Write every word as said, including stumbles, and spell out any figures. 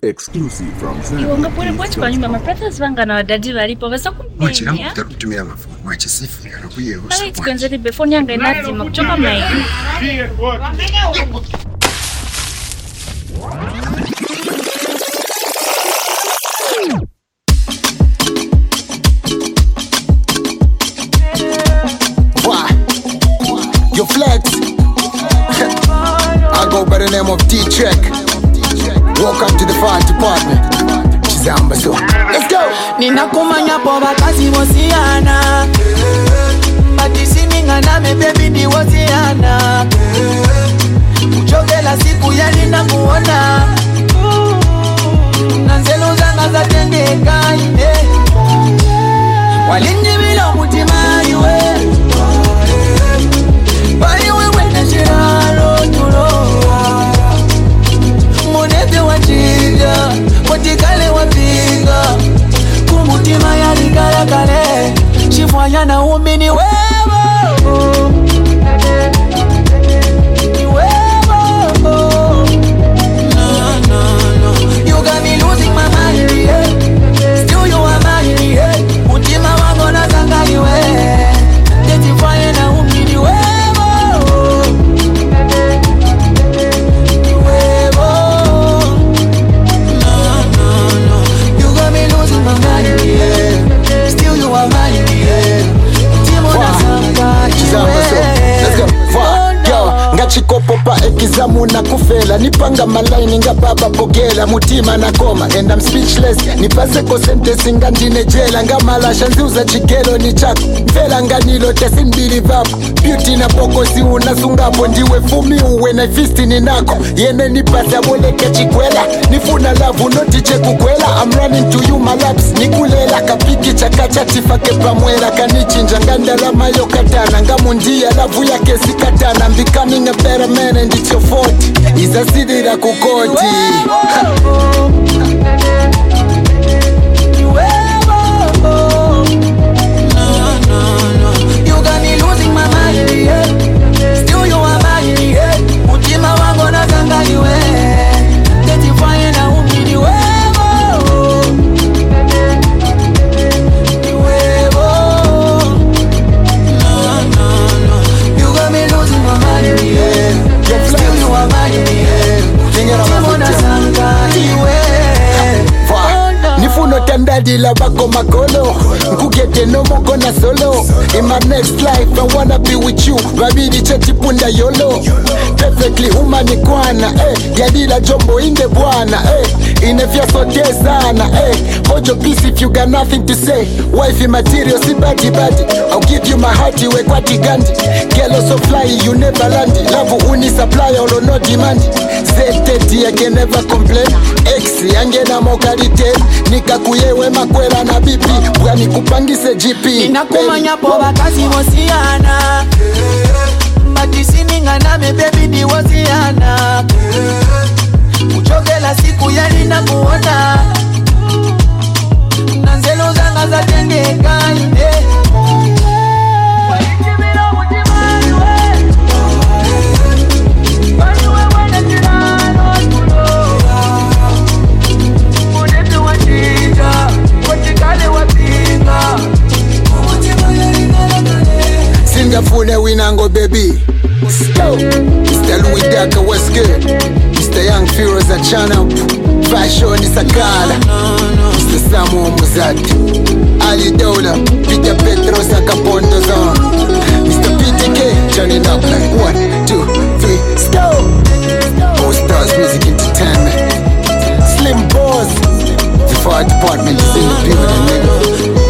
Exclusive from Iwanga pole pochi kwa nyumba mapratha vanga na wadadi walipo wasa kumenya. Mwache na kutumia mafumu. Mwache sifu ya nakuye usa. Kala itikonzeli befoni yanga inati makuchoka mnai. Yo flex. I go by the name of D-Check. Welcome to the fire department. Chizamba so. Let's go. Nina kumanya po bakazi wosiana. Batisi ningana me baby ni wosiana. Uchogela siku ya nina muona. Nanzelo zanga za tendeka ine. Walinji bila mutima iwe. Bari wewe na shiralo tuloa. Monete wachida, watikale wapinga. Kumutima ya ligala kale. Shifwanya na umini wewe. Ni wewe. No, no, no. You got me losing my mind, yeah. Still you are mine, yeah. Mutima wangu na zangali wewe. Tetifanya na umini wewe. Chikopo pa ekizamu na kufela. Nipanga malaini nga baba pogela. Mutima na koma and I'm speechless. Nipase ko sentence nga ndine jela. Nga malasha nziuza chikelo ni chako. Mfela nga nilo tesi mbili vapo. Beauty na poko si unasungapo. Ndiwe fumi uwe na fisti ni nako. Yene nipase aboleke chikwela. Nifuna lavu notiche kukwela. I'm running to you my laps. Nikulela kapiki chakacha tifake pamwela. Kanichinja nganda la mayo katana. Nga mundia lavu ya kesi katana. I'm becoming a better man and it's your fault. Iza sidi la kukoti. No, no, no. You got me losing my mind, yeah. Still you are mine, yeah. Mutima wangu na zangali we. Tetifanya na umini we. Nifuno tandadi la bako makolo. Nkugete no moko na solo. In my next life I wanna be with you. Babidi cheti punda yolo. Perfectly umani kwana eh. Yadila jombo inde bwana eh. Inefya sote sana eh. Hold peace if you got nothing to say. Wifey material si badi badi. I'll give you my heart iwe kwa tigandi. Girl so fly you never land. Love uni supply or no demand. Zeteti I can never complain. X yange na mokalite. Nika kuyewe makwela na bipi. Bwani kupangise G P. Nina kumanya po bakazi wosiana. Batisi ningana me baby ni wosiana. Uchogela siku ya nina muona. Nanzelo zanga za tendeka ine. Singafune winango baby. Stop. Mister Louis Daka, what's good? Mister Young Feroz a channel. Fashion is a kala. Mister Samu Muzati. Ali Dola. Peter Petros a Capondo zone. Mister P T K turning up like one, two, three, stop. All Stars Music Entertainment. Slim Boss. The fire department is in the building, nigga.